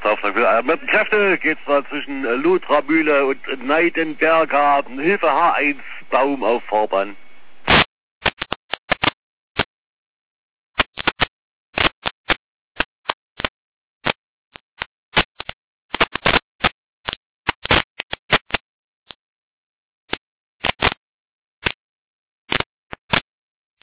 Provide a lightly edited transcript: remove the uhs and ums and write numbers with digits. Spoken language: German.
Sicherheitsauftrag. Mit Kräfte geht's da zwischen Lothramühle und Neidenberger. Hilfe H1 Baum auf Fahrbahn.